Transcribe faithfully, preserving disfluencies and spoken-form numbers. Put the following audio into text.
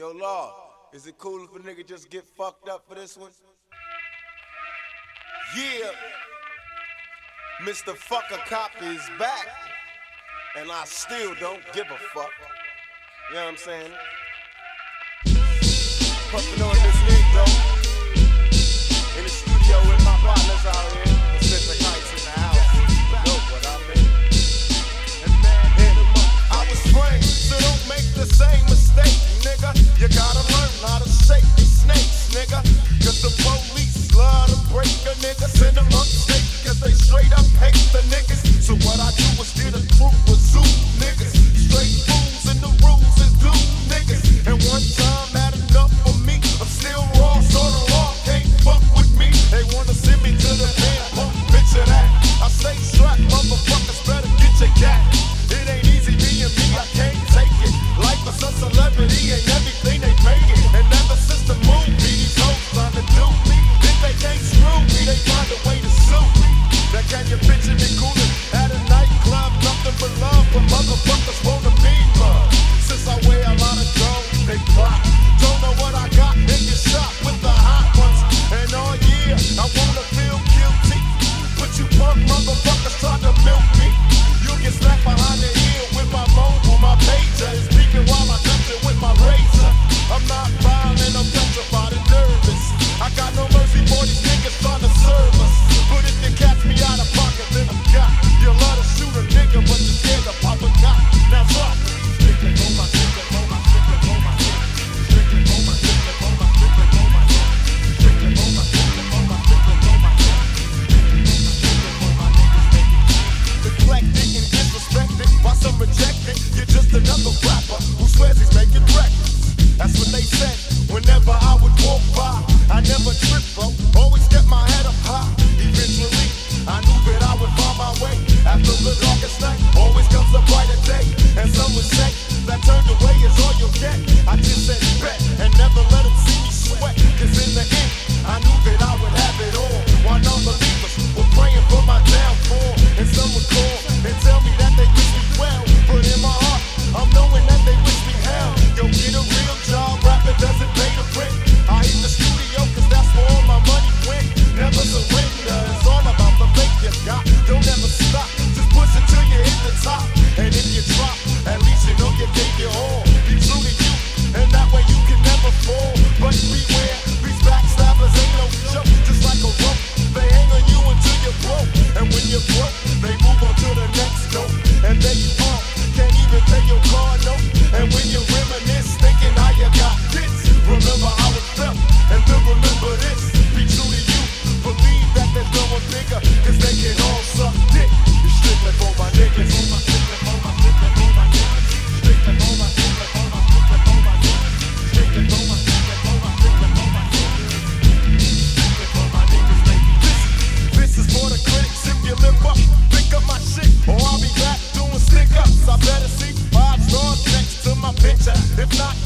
Yo, Law, is it cool if a nigga just get fucked up for this one? Yeah, Mister Fucker Cop is back, and I still don't give a fuck. You know what I'm saying? Puffin' on this nigga, though. In the studio with my partners out here. Pacific Heights in the house. Know what I mean? And man, hit him up. I was framed, so don't make the same mistake, nigga. You gotta learn how to shake these snakes, nigga. Cause the police love to break a nigga. Send them upstate, cause they straight up hate the niggas. So what I do is get a group of zoo niggas. Straight fools and the rules is do niggas. And one time had enough for me. I'm still raw, so the law can't fuck with me. They wanna send me to the pen, pump, picture that. I stay strapped, motherfuckers better get your gat. It ain't easy being me, I can't take it. Life is a celebrity, ain't everything they make it. And ever since the movie, these hoes trying to do me. If they can't screw me, they find a way to sue me. Now can you picture me coolin' at a nightclub? Nothing but love, but motherfuckers wanna be loved. Since I wear a lot of gold, they plot. Don't know what I got, and get shot with the hot ones. And all year, I wanna feel guilty. But you punk motherfuckers try to milk me. You get slapped behind the ear with my mobile, my pager is beeping while I touch it with my razor. I'm not violent, I'm petrified and nervous. I got no mercy for these niggas trying to serve us. But if you catch me out of pocket, then I'm got. You love to shoot a nigga, but you're scared to pop a cop. Now drop it. Strictly for my, strictly for my, strictly for my, strictly for my, strictly for my, strictly for my, strictly for my, strictly for my, strictly for my, strictly for my niggas, baby. Neglected and disrespected, while some rejected. You're just another rapper who swears he's making records. That's what they said whenever I would walk by. I never tripped, bro, always kept my head up high. Eventually, I knew that I would find my way. After the darkest night, always comes a brighter day. And some would say, that turned away is all you'll get. I just said bet, and never let them see me sweat. Cause in the end, I knew that I would have it all. While non-believers were praying for my downfall. And some would call and tell me that they wish me well. But in my heart, I'm knowing that they wish me hell. Yo, get a real job, rapping doesn't pay the rent. I hit the studio cause that's where all my money went. Never surrender, it's all about the faith you got. Don't ever stop, just push it till you hit the top. And if you drop, at least you know you gave your all. Be true to you, and that way you can never fall. But beware, these backstabbers ain't no joke. Just like a rope, they hang on you until you're broke. And when you're broke, they move on to the next note. And there you are, can't even pay your car note. And when you reminisce, thinking how you got this, remember how it felt, and then remember this. Be true to you, believe that there's no one bigger, cause they can all suck dick. It's strictly for my niggas. Strictly for my, strictly for my niggas. Strictly for my, strictly for my, strictly for my niggas. Strictly for my, strictly for my, strictly for my niggas. Strictly for my niggas, baby. This, this is for the critics. If you live up, pick up my shit, or I'll be back doing stick ups. I better see five stars next to my picture. If not,